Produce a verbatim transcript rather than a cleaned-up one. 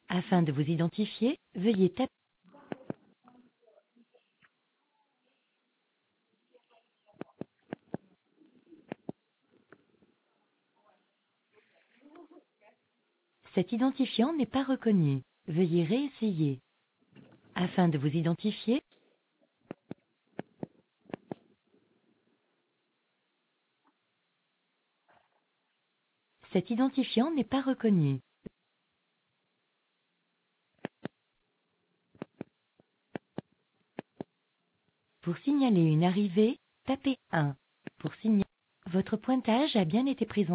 Afin de vous identifier, veuillez taper. Cet identifiant n'est pas reconnu. Veuillez réessayer. Afin de vous identifier, cet identifiant n'est pas reconnu. Pour signaler une arrivée, tapez un. Pour signaler, votre pointage a bien été pris en